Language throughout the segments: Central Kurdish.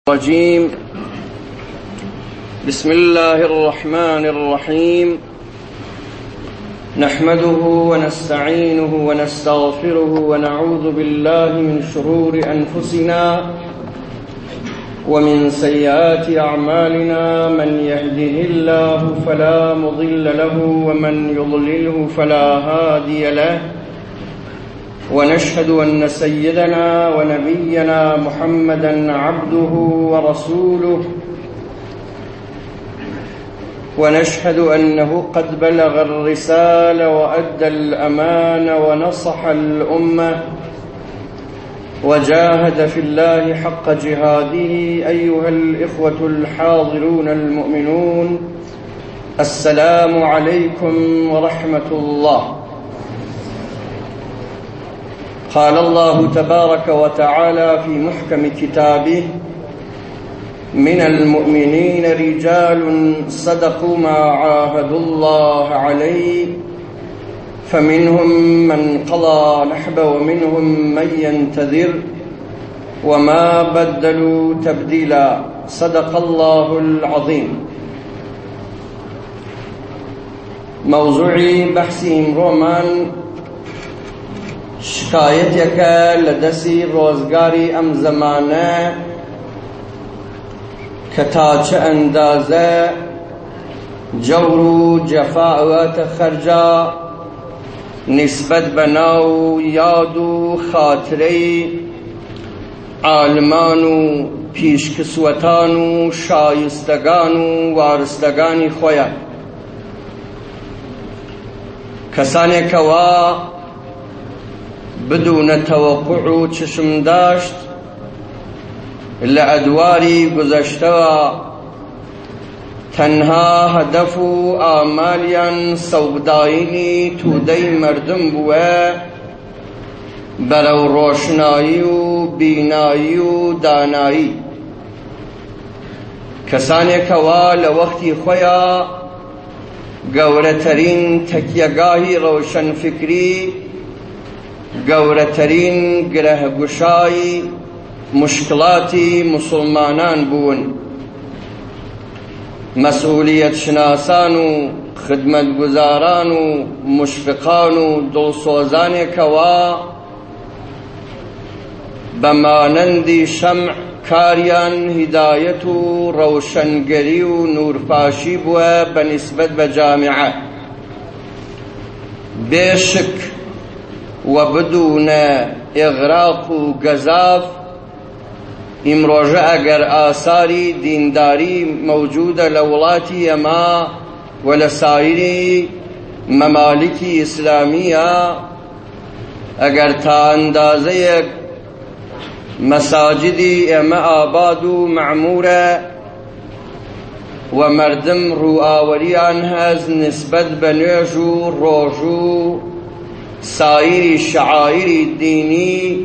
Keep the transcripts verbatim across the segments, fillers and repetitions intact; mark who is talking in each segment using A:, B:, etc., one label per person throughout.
A: الرجيم. بسم الله الرحمن الرحيم. نحمده ونستعينه ونستغفره ونعوذ بالله من شرور أنفسنا ومن سيئات أعمالنا. من يهده الله فلا مضل له ومن يضلله فلا هادي له. ونشهد أن سيدنا ونبينا محمدًا عبده ورسوله، ونشهد أنه قد بلغ الرسالة وأدى الأمانة ونصح الأمة وجاهد في الله حق جهاده. أيها الإخوة الحاضرون المؤمنون، السلام عليكم ورحمة الله. قال الله تبارك وتعالى في محكم كتابه: من المؤمنين رجال صدقوا ما عاهدوا الله عليه فمنهم من قضى نحبه ومنهم من ينتظر وما بدلوا تبديلا. صدق الله العظيم. موضوعي بحثي امرومان شکایتێک لە دەستی ڕۆزگاری ئەم زەمانە کە تا چه ئەندازە جەور و جەفا ئەوەتە خەرجە نسبەت بە ناو یاد و خاترەی عالمان و پیشکسوەتان و شایستەگان و وارستەگانی خۆیان، کەسانێکەوە بدون توقع و چشم داشت لە ئەدواری گذەشتەوە تەنها هەدەف و ئامالیان سەوداینی توودەی مردم بووە بەرەو ڕۆشنایی و بینایی و دانایی. کەسانێکەوە لە وەختی خۆیان گەورەترین تەکیەگاهی ڕەوشەنفکری، گەورەترین گرەهگوشای مشکلاتی مسلمانان بوون. مەسئولیەت شناسان و خدمەتگوزاران و مشفقان و دڵسۆزانێکەوە بە مانەندی شەمع کاریان هیدایەت و ڕەوشەنگەری و نورپاشی بووە بە نیسبەت بە جامعە. بێشک وبدون إغراق و گەزاف ئیمڕۆژە ئەگەر ئاساری دینداری موجودە لە وڵاتی ئەمە و لە سایری مەمالکی ئیسلامیە، ئەگەر تا ئەندازەیەک مەساجدی ئێمە ئاباد و مەعمورە و مردم ڕوئاوەریان هەز نسبەت بە نوێژ و ڕۆژ و سایری شعائری دینی،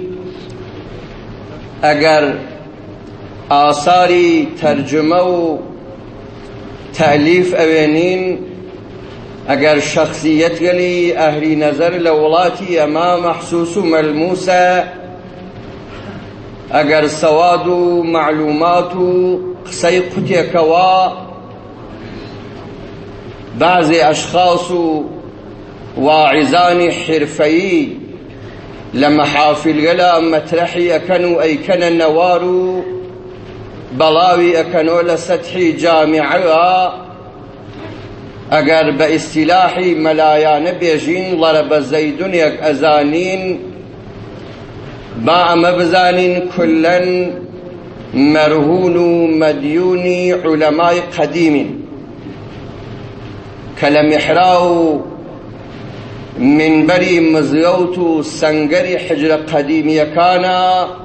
A: ئەگەر ئاساری تەرجمە و تەلیف ئەوێنین، ئەگەر شەخصیەت گەلی ئەهلی نەزەر لە وڵاتی ئەمە مەحسوس و مەلموسە، ئەگەر سەواد و معلومات و قسەی قوتێکەوە بەعزێ ئەشخاص و واعظانی حرفەیی لە مەحافیلگەلا مەترەحی ئەکەن و ئەیکەنە نەوار و بەڵاوی ئەکەنەوە لە سەتحی جامیعەوە، ئەگەر بە ئیستیلاحی مەلایانە بێژین ڵەرەبە زەیدونێک ئەزانین، با ئەمە بزانین کولەن مەرهون و مەدیونی عولەمای قەدیمین کە لە میحرا و منبەری مزگەوت و سەنگەری حجرە قەدیمیەکانە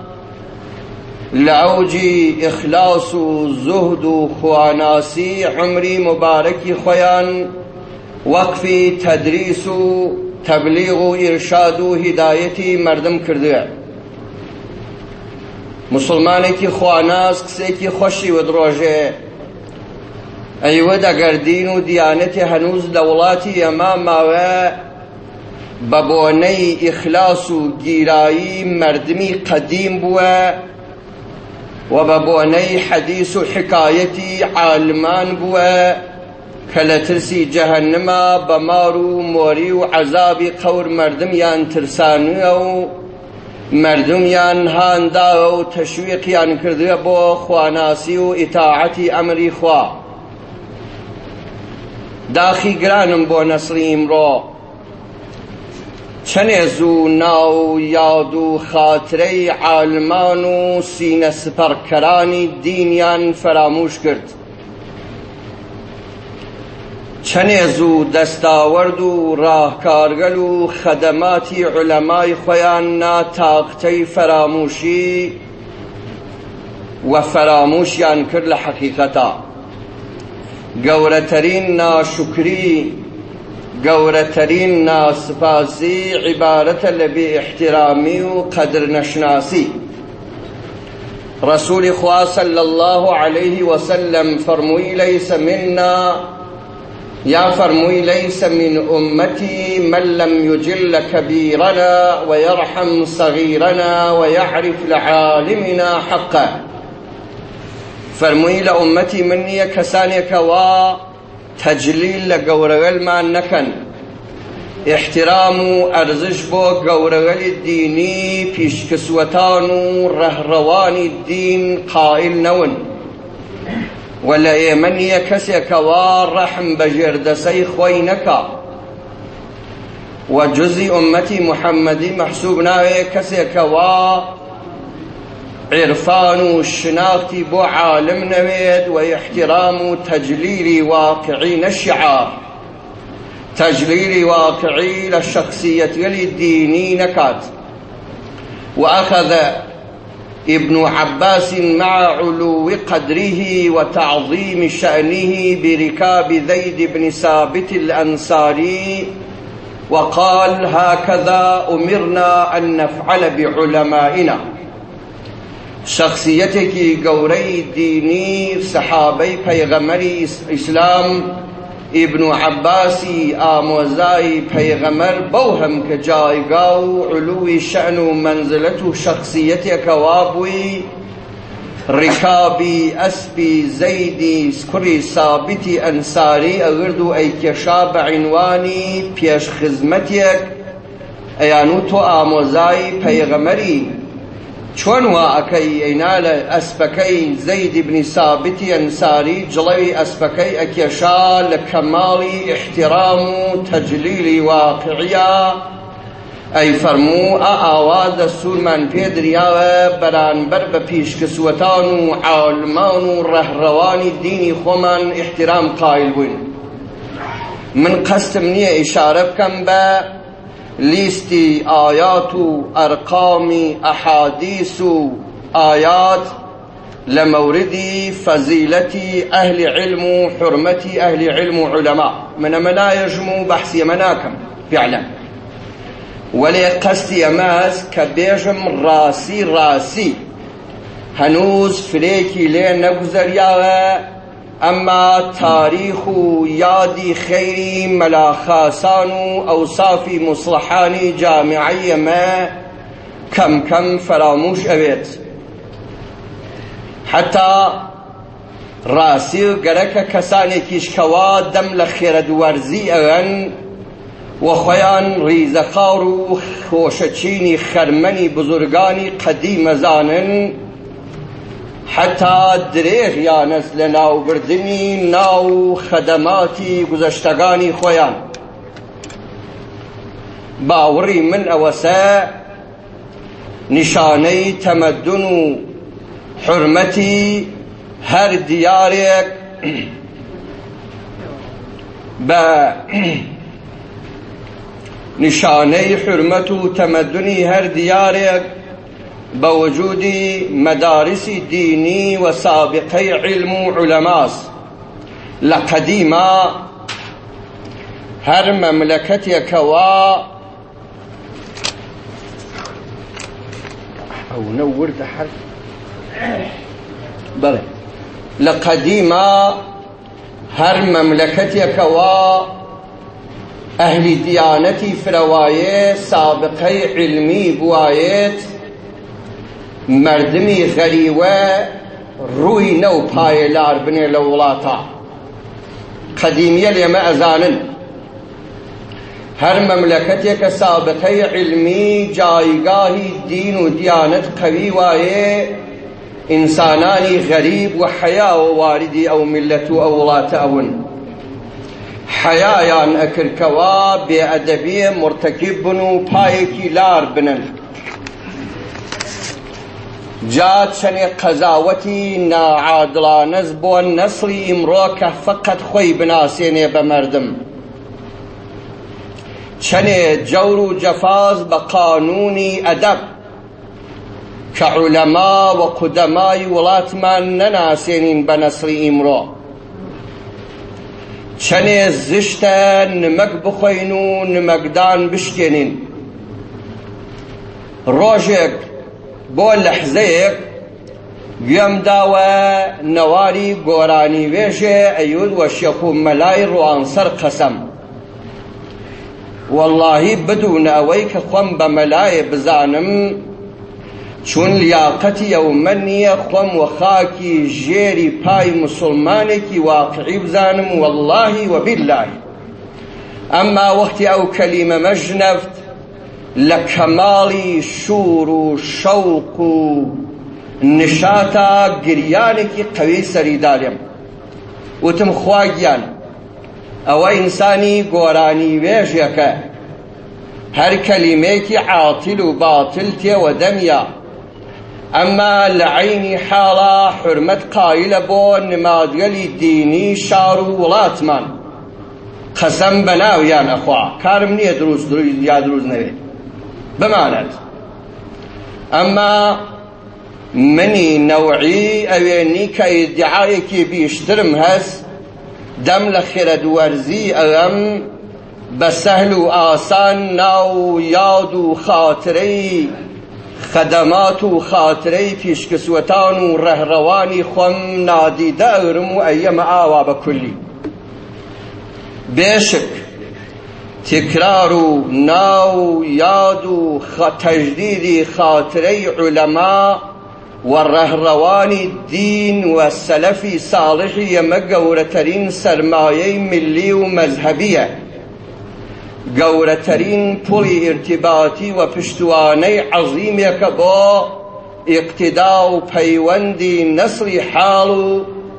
A: لە ئەوجی ئیخلاس و زوهد و خواناسی عمری مبارەکی خۆیان وەقفی تەدریس و تەبلیغ و ئیرشاد و هیدایەتی مردم کردووە. مسلمانێکی خواناس قسێکی خۆشی ودڕۆژێ، ئەیوە ئەگەر دین و دیانەتی هەنووز لە وڵاتی ئەمە ماوە بە بۆنەی ئیخلاس و گیرایی مردمی قەدیم بووە وببوني حديث حكايتي عالمان بوا كالترسي جهنما بمارو موري وعذابي قور مردم يان ترسانيو مردم يان هانداو تشويق يان كردو بو خواناسي وإطاعتي أمري خوا داخي گرانم بو نسلی امرو چنه زو ناو یادو خاطره عالمانو سینه سپرکرانی دینیان فراموش کرد چنه زو دستاورد و راهکارگل و خدماتی علمای خویان نا طاقتی فراموشی و فراموشیان کرد لحقیقتا گورترین ناشکری گورترین ناسپاسی عبارت لبی احترامی و قدر نشناسی رسول خدا صلی الله علیه وسلم فرموی لیس منا یا فرموی لیس من امتی من لم یجل کبیرنا ويرحم صغیرنا ويعرف لعالمنا حقه فرموی لأمتی منی کسانی کوا تجلیل لگورغل ما نکن احترام و ارزش بو گورغل دینی پیشکسوتان و رهروان الدین قائل نون ولا ایمنی کسی کوا رحم بجردسی خوی نکا و جزی امتی محمدی محسوب ناوی کسی کوا عرفان وشناختي بو عالم نويد واحترام تجليل واقعي للشعار تجليل واقعي للشخصية الديني نكات وأخذ ابن عباس مع علو قدره وتعظيم شأنه بركاب زيد بن ثابت الأنصاري وقال هكذا أمرنا أن نفعل بعلمائنا شخصیتی که گوری دینی صحابه پیغمبری اسلام ابن عباسی آموزای پیغمبر بوهم که جایگاه و علوی شأن و منزلت و شخصیتی کوابوی رکابی اسبی زیدی سکری ثابتی انصاری اگردو ای کشاب عنوانی پیش خدمتیک ایانو تو آموزای پیغمبری چون واقعی اینال اسبکی زید بن ثابت انصاری جلوی اسبکی اکیشا لکمالی احترام و تجلیل واقعیا ای فرمو آواز سولمان پیدریا برانبر بپیشکسوتان و عالمان و رهروان دینی خومن احترام قائل بوین. من قصد منی اشاره بکم با لیستی آیات و ارقام احادیث و آیات لموردی فضیلتی اهل علم و حرمتی اهل علم و علماء من ملا يجمو بحثی مناکم فعلا ولی قصدی اماز کبیجم راسی راسی هنوز فلیکی لی نگذریاوه اما تاريخ يادي خيري ملاخاسان اوصافي مصلحاني جامعي ما كم كم فراموش أبيت حتى راسي قرك كساني كيشكوا دم لخيرد ورزي أغن وخيان ريزقارو خوشتشيني خرمني بزرگاني قديم زانن حتى دريغ يا نسل ناو بردني ناو خدماتي گذشتگاني خويان باوري من اوساء نشاني تمدن حرمتي هر ديارك با نشاني حرمتو تمدني هر ديارك بوجود مدارس ديني وسابقي علم علماء لقديما هر مملكة كوا أو نور حرف بلى لقديما هر مملكة كوا أهل ديانتي فرواية سابقي علمي بوايت مردمی غریوه ڕووی نە و پایە لار بنێ لە وڵاتە قەدیمیە لێمە ئەزانن هەر مەملەکەتێکە سابقەی علمی جایگاهی دین و دیانەت قەوی وایێ ئینسانانی غەریب و حەیاوە واردی ئەو میلەت و ئەو وڵاتە ئەون حەیایان ئەکردکەوە بێئەدەبیە مرتەکیب بن و پایەکی لار بنن جا چەندێک قەزاوەتی ناعادڵانەز بۆ نەسڵی ئیمڕۆ کە فەقەت خۆی بناسێنێ بە مەردم چەندێ جەور و جەفاز بە قانونی ئەدەب کە عولەما و قودەمای وڵاتمان نەناسێنین بە نەسڵی ئیمڕۆ چەندێ زشتە نمەک بخۆین و نمەکدان بشکێنین ڕۆژێک بۆ لەحزەیەک گوێم داوە نەواری گۆرانی وێژێ ئەیود وە شێخ و مەلای ڕوانسەر قەسەم وەڵڵاهی بدونە ئەوەی کە خۆم بە مەلایە بزانم چون لیاقەتی ئەومە نییە خۆم وە خاکی ژێری پای موسڵمانێکی واقعی بزانم وەڵڵاهی وەبیللاهی ئەمما وەختی ئەو کەلیمەمە ژنەفت لە کەماڵی شور و شەوق و نشاتە گریانێکی قەوی سەریدا لێم وتم خوا گیان ئەوە ئینسانی گۆرانی وێژێکە هەر کەلیمەیەکی عاتیل و باتل تێوە دەمیە ئەمما لە عەینی حاڵە حورمەت قایلە بۆ نمادگەلی دینی شار و وڵاتمان قەسەم بە ناویان ئەخوا کارم نییە دروست یا دروست نەوێت بمانەت ئەمما منی نەوعی ئەوێنی کە ئیدعایەکی بیشترم هەست دەم لە خێرەدوەرزی ئەڵەم بە سەهل و ئاسان ناو یاد و خاترەی خەدەمات و خاترەی پیشکسوەتان و ڕەهڕەوانی خۆم نادیدە ئەگرم و ئەیەمە ئاوا بە کولی بێشک تکرار و ناو یاد و تەجدیدی خاترەی عولەما و ڕەهڕەوانی دین و سەلەفی ساڵحی ئەمە گەورەترین سەرمایەی ملی و مەذهەبیە گەورەترین پوڵی ئیرتیباتی و پشتوانەی عەظیمێکە بۆ ئیقتیدا و پەیوەندی نەسڵی حاڵ و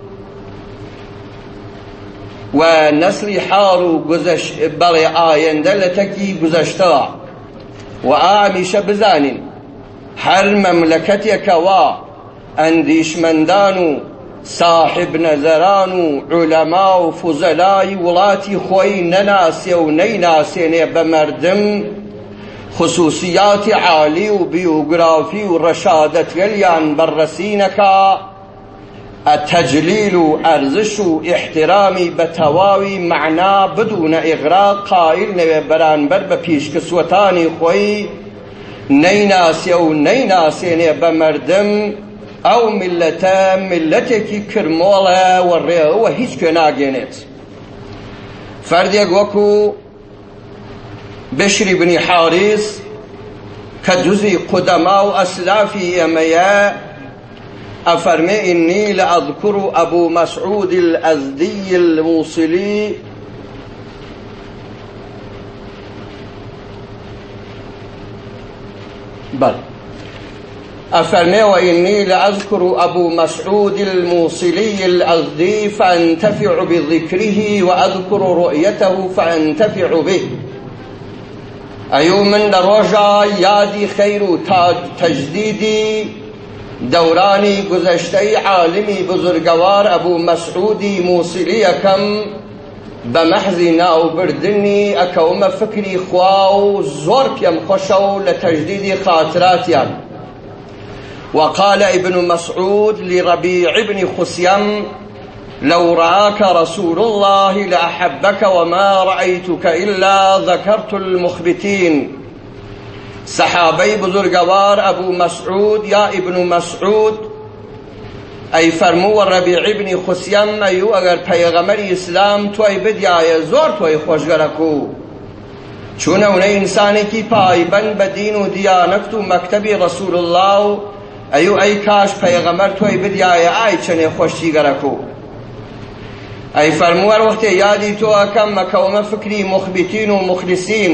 A: و نەسڵی حاڵ و بەڵێ ئایەندە لە تەکی گوزەشتەوە و ئامیشە بزانین هەر مەملەکەتێکەوە ئەندیشمەندان و صاحب نەزەران و عولەما و فوزەلای وڵاتی خۆی نەناسێ و نەیناسێنێ بە مەردم خصوصیاتی عالی و بیوگرافی و ڕەشادەتگەلیان بەڕەسی نەکا التجلیل و ئەرزش و ئیحترامی بە تەواوی مەعنا بدونە ئیغراق قایل نەوێ بەرامبەر بە پیشکسوەتانی خۆی نەیناسێ و نەیناسێنێ بە مەردم ئەو میلەتە میلەتێکی کرمۆڵە و ڕێوە هیچ کوێ ناگێنێت فەردێک وەکو بشری بنی حاریس کە جزئی قودەما و ئەسلافی ئێمەیە ئەفەرمێ ئینی لەئەذکر ئەبوو مەسعود الئەزدی الموصلی بل أفرمي وإني لأذكر أبو مسعود الموصلي الأزدي فأنتفع بذكره وأذكر رؤيته فأنتفع به أيو من لروجا يادي خير تجديدي دوراني گذشتي عالمي بزرگوار أبو مسعودي موصلي كم بمحزي ناو بردني أكوم فكري خواو زور بيم خشو لتجديد خاطراتيان وقال ابن مسعود لربيع بن خثيم لو رآك رسول الله لأحبك وما رأيتك إلا ذكرت المخبتين صحابي بزرگوار أبو مسعود يا ابن مسعود أي فرمو الربيع بن خثيم أيو أغر پیغمبر اسلام توي بديايا زور توي خوشگرکو چون اون انسانی کی پایبند به دین و دیانت و مکتب رسول الله ئەیو ئەی کاش پەیغەمبەر تۆی بدیایە ئای چەنێ خۆشی گەرەکو ئەی فەرمووە وەختێ یادی تۆ ئەکەم مەکەومە فکری مخبتین و مخلسین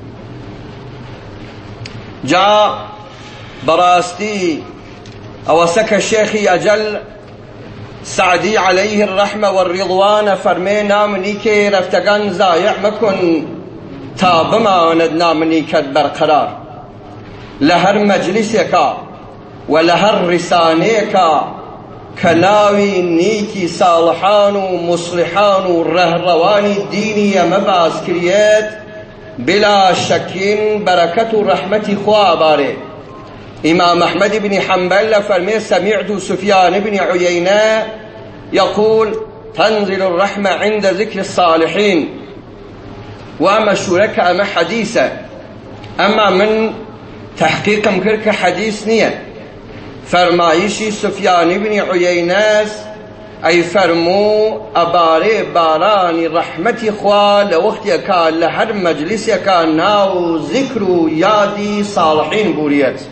A: جا بەڕاستی ئەوەسە کە شێخی ئەجەل سعدی عليه الرحمة والرضوان فەرمێ نامنیکێ ڕەفتەکان زایع مەکن تا بمانت نامنیکەت بەرقەرار لە هەر مەجلیسێکە و لە هەر ڕیسانەیەکە کە ناوی نیکی ساڵحان و مصلحان و ڕەهڕەوانی دینی ئەمە باس کرێت بلا شەکین بەرەکەت و ڕەحمەتی خوا ئەبارێ إمام أحمد بن حنبل فرمي سمعت سفيان بن عيينة يقول تنزل الرحمة عند ذكر الصالحين وأما شرك أما حديثة أما من تحقيق مكرك حديث نية فرمايشي سفيان بن عيينة أي فرمو أباري باراني رحمتي خوا لوقت يكان لهر مجلس يكان ناو ذكر يادي صالحين بوريت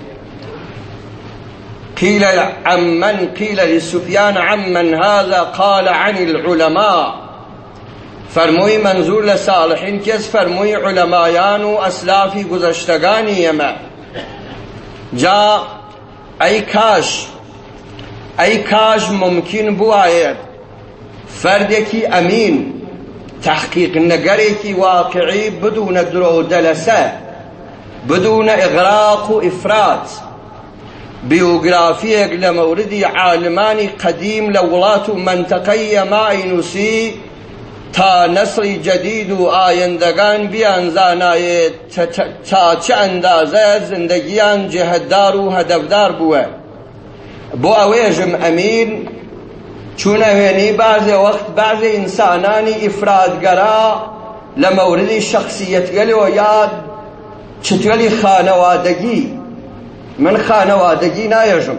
A: قيل عمن قيل لسفيان عمن هذا قال عن العلماء فرموي منزور لصالحين كيس فرموي علمايان وأسلافي گذشتگانی يما جا أي كاش أي كاش ممكن بوايد فردكي أمين تحقيق نقريكي واقعي بدون درو دلسة بدون إغراق وإفراط بيوغرافيك لموردي عالماني قديم لولات منطقية ما ينسي تا نسل جديد و آيندگان بيان زاناية تا چه اندازه زندگيان جهددار و هدفدار بوه بو اويجم امين چون اويني بعض وقت بعض انساناني افرادگرا لموردي شخصيت گلي و ياد چتگلي خانوادگي من خانوادگی نایجم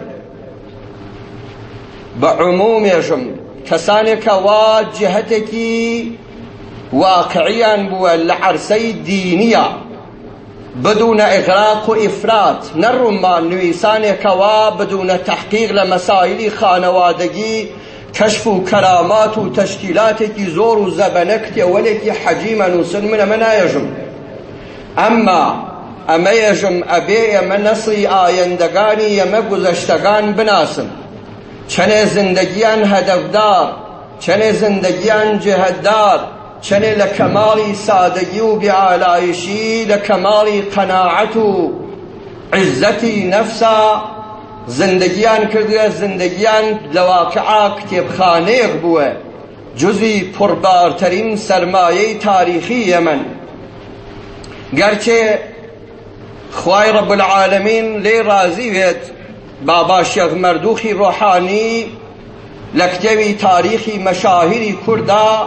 A: بعموم يجم كسانك واجهتك واقعيا بوا لعرسي دينية بدون إغراق وإفراط نرمان نويسانك بدون تحقيق لمسائل خانوادگي كشف كرامات وتشكيلاتك زور وزبنكت ولك حجيما وسن من من يجم أما أما يجم أبي يما نصري آيندگاني يما گذشتگان بناسم چنه زندگیان هدفدار چنه زندگیان جهددار چنه لكمال سادگی و بعالایشی لكمال قناعت و عزتی نفسا زندگیان کرده زندگیان لواقعا کتابخانه بوه جزی پربارترین سرمایه تاریخی یمن گرچه خواهی رب العالمین لی رازی وید بابا شیخ مردوخی روحانی لکتوی تاریخی مشاهری کردا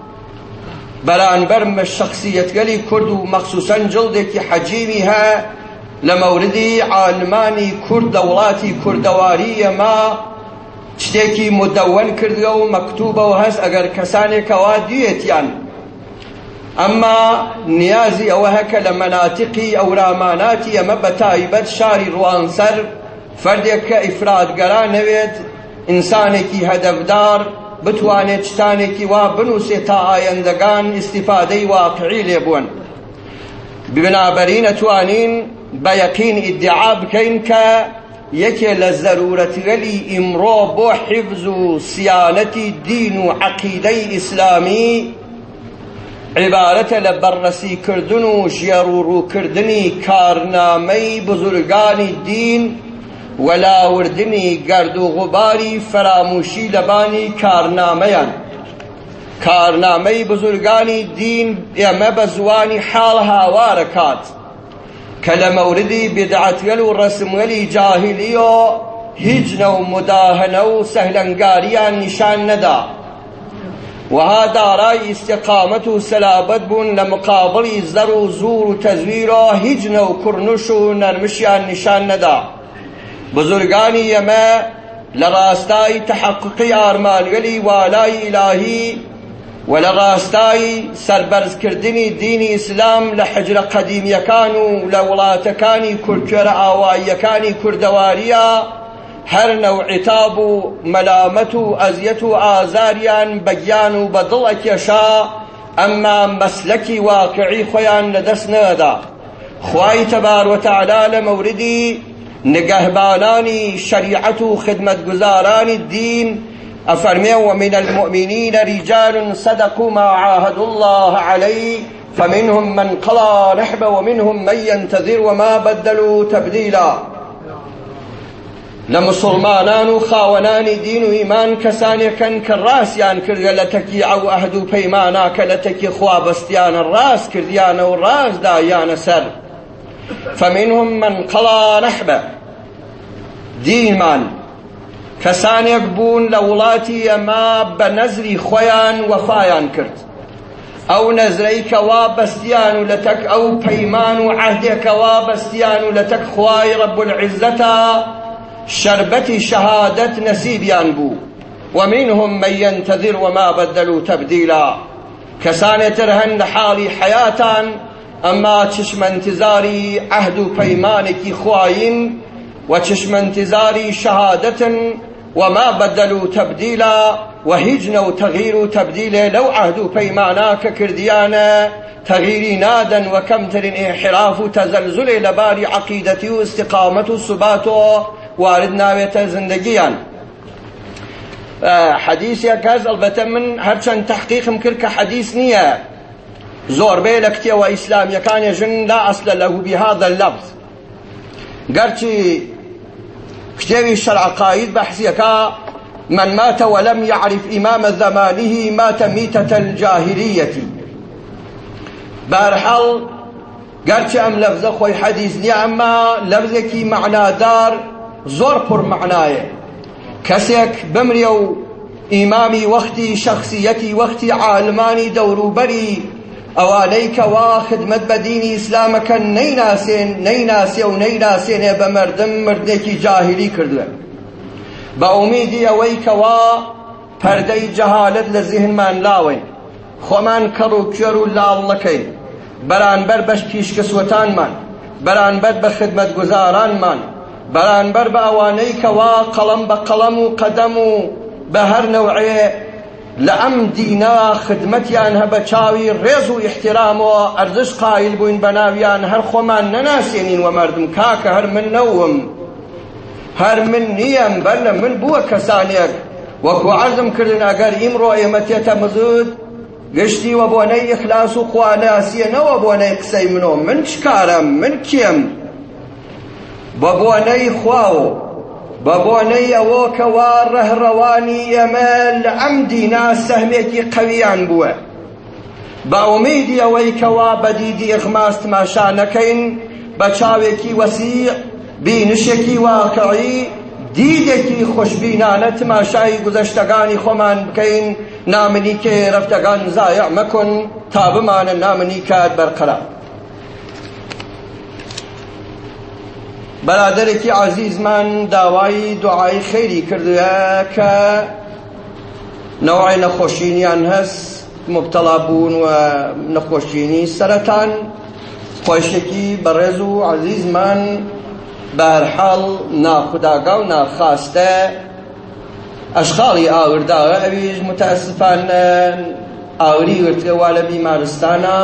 A: برانبر شخصیت گلی کرد و مخصوصا جلده کی حجیمی ها لموردی عالمانی کرد دولاتی کردواری ما چتێکی مدون کردگە و مەکتوبە و هەست ئەگەر کەسانێکەوە دیێتیان ئەمما نیازی ئەوە هەکە لە مەناتیقی ئەوراماناتی ئەمە بەتایبەت شاری ڕوانسەر فەردێک کە ئیفراتگەرا نەوێت ئینسانێکی هەدەفدار بتوانێت شتانێکی وا بنووسێت تا ئایندەگان ئیستیفادەی واقعی لێبوون. بنابەرین ئەتوانین بە یەقین ئیدعا بکەین کە یەکێ لە زەرورەتگەلی ئیمڕۆ بۆ حیفز و سیانەتی دین و عەقیدەی ئیسلامی عیبارەتە لە بەررەسیکردن و ژێڕوڕووکردنی کارنامەی بزرگانی دین وەلاوردنی گەرد و غوباری فەراموشی لەبانی کارنامەیان. کارنامەی بزرگانی دین ئێمە بە زوانی حاڵ هاوارەکات کە لە مەوردی بدعەتگەل و ڕەسمگەلی جاهیلیۆ هیچ نەو مداهنە و سەهلەنگاریان نیشان نەدا وها دارای ئیستیقامەت و سەلابەت بوون لە مقابڵی زەر و زور و تەزویرۆ هیچ نەو کوڕنوش و نەرمشیان نیشان نەدا. بزرگانی ئێمە لە ڕاستای تەحەققی ئارمانگەلی والای ئیلاهی و لە ڕاستای سەربەرزکردنی دینی ئیسلام لە حجرە قەدیمیەکان و لە وڵاتەکانی کورتکوێرە ئاواییەکانی کوردەواریە هەر نەو عیتاب و مەلامەت و ئەزیەت و ئازاریان بەگیان و بەدڵ ئەکێشا ئەمما مەسلەکی واقعی خۆیان لەدەست نەدا. خوای تەبار وتەعالا لە مەوردی نگەهبانانی شەریعەت و خدمەتگوزارانی دین ئەفەرمێ ومن المؤمنین رجال صدقوا ما عاهدوا الله عليه فمنهم من قضى نحبه ومنهم من ينتظر وما بدلوا تبديلا. لمسلمانان و خاوەنانی دین و ئیمان کەسانێکن کە ڕاستیان کردە لە تەکیع و ئەهد و پەیمانە کە لە تەکی خوابەستیانە ڕاست کردیانە و ڕاستدایانە سەر. فمنهم من قضى نحبه دینمان کەسانێک بوون لە وڵاتی ئەمە بە نەزری خۆیان وەفایان کرد. ئەو نەزرەی کە وابەستیان و لە تەک ئەو پەیمان و عەهدێکە وابەستیان و لە تەک خوای ڕەب العیزەتە شربەتی شەهادەت نەسیبیان بوو. ومنهم من ينتظر وما بدلوا تبديلا کەسانێتر هەن لە حاڵی حەیاتان ئەمما چشمەنتزاری عەهد و پەیمانێکی خوایین و چشمەنتزاری شەهادەتن وما بدلوا تبديلا و هیچ نەو تەغییر و تەبدیلێ لەو عەهد و پەیمانە کە کردیانە تەغییری نادەن و کەمترین ئینحراف و تەزەلزولێ لەباری عەقیدەتی و استقامەت و سوبات و وارد ناوێتە زندگیان. حەدیثێک هەست ئەڵبەتە من هەرچەند تەحقیقم کرد کە حەدیث نییە، زۆربەی لە کتێوە ئیسلامیەکانێژن لا ئەسلە لەهو بهذا اللەفظ، گەرچی کتێوی شەرع قاید بەحسیەکە من مات ولم يعرف إمام زمانه مات ميتة الجاهلية. بەرحەڵ گەرچی ئەم لەفزە خۆی حەدیث نییە ئەمما لەفزێکی معنادار زۆر پڕ معنایە. کەسێک بمرێ و ئیمامی وەختی شەخصیەتی وەختی عالمانی دەوروبەری ئەوانەی کەوا خدمەت بە دینی ئیسلامەکە نەیناسێن نەیناسێ و نەیناسێنێ بە مردم مردێکی جاهیلی کردووە. بە ئومیدی ئەوەی کەوا پەردەی جەهالەت لە زیهنمان لاوەین، خۆمان کەڕ و کوێر و لاڵ نەکەین بەرامبەر بە پیشکەسوەتانمان، بەرامبەر بە خدمەتگوزارانمان، بەرامبەر بە ئەوانەی کەوا قەڵەم بە قەڵەم و قەدەم و بە هەر نەوعێ لە ئەم دینە خدمەتیان هەبە چاوی ڕێز و ئیحترامەوە ئەرزش قایل بووین بە ناویان هەر خۆمان نەناسێنین و مردم کاکە هەر من نەوم هەر من نییەم بەر لە من بووە کەسانێک وەکو عەرزم کردن ئەگەر ئیمڕۆ ئێمە تێتە مزود گشتیوە بۆنەی ئیخلاس و خواناسیەنەوە بۆنەی قسەی منۆ من چکارم من کێم بە بۆنەی خواوە بە بۆنەی ئەوە کەوا ڕەهڕەوانی ئێمە لە ئەم دینە سەهمێکی قەویان بووە، بە ئومیدی ئەوەی کەوا بەدیدی ئیغماس تماشا نەکەین، بە چاوێکی وەسیع بینشێکی واقعی دیدێکی خۆشبینانە تماشای گوزەشتەکانی خۆمان بکەین. نامنی کێ ڕەفتەکان زایع مەکن تا بمانە نامنی کات بەرقەرار. بەرادەرێکی عەزیزمان داوای دوعای خەیری کردووە کە نەوعی نەخۆشینیان هەست، مبتەڵا بوون و نەخۆشینی سەرەتان، خۆشێکی بەڕێز و عەزیزمان بەهەرحاڵ ناخوداگا و ناخواستە ئەشغاڵی ئاورداوە، ئەویش متەئەسفانە ئاوری وردووە لە بیمارستانە،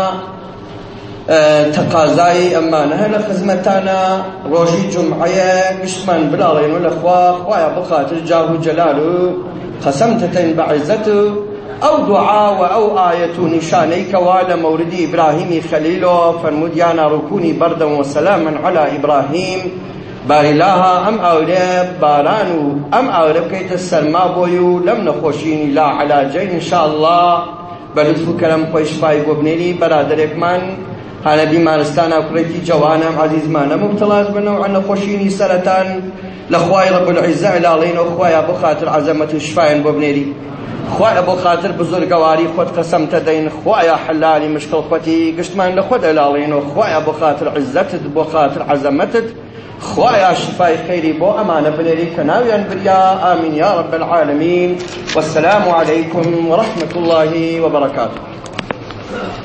A: تەقازای ئەمانە هەیە لە خزمەتانە. ڕۆژی جومعەیە گشتمان بلاڵێنەوە لەخوا خوایە بخاتر جاه و جەلال و قەسەمتەتەین بەعیزەت و ئەو دوعا و ئەو ئایەت و نیشانەی کەوا لە مەوردی ئیبراهیمی خەلیلەوە فەرمودیانە ڕوکونی بەردەن و سەلامن عەلا ئیبراهیم، باریلاها ئەم ئاورێ باران و ئەم ئاورە بکەیتە سەرما بۆی و لەم نەخۆشینی لا عەلاجەی ئینشاءالله بە لوتف و کەرەم خۆی شفای بۆ بنێری. بەرادەرێکمان هەنە بیمارستانە کوڕێکی جەوانە عەزیزمانە مبتەڵاش بنەوە نەخۆشینی سەرەتان لە خوای ڕەب العیزە لاڵێنەوە خوایە بۆ خاتر عەزەمەت و شفایان بۆ بنێری، خوایە بۆ خاتر بزرگەواری خۆت قەسەمتە دەین، خوایە حەلالی مشکڵ خۆتی گشتمان لە خۆت لاڵێنەوە، خوایە بۆ خاتر عیزەتت بۆ خاتر عەزەمەتت، خوایە شفای خەیری بۆ ئەمانە بنێری کە ناویان بریا. ئامین یا رب العالمین. والسلام علیکم ورحمة الله وبركاته.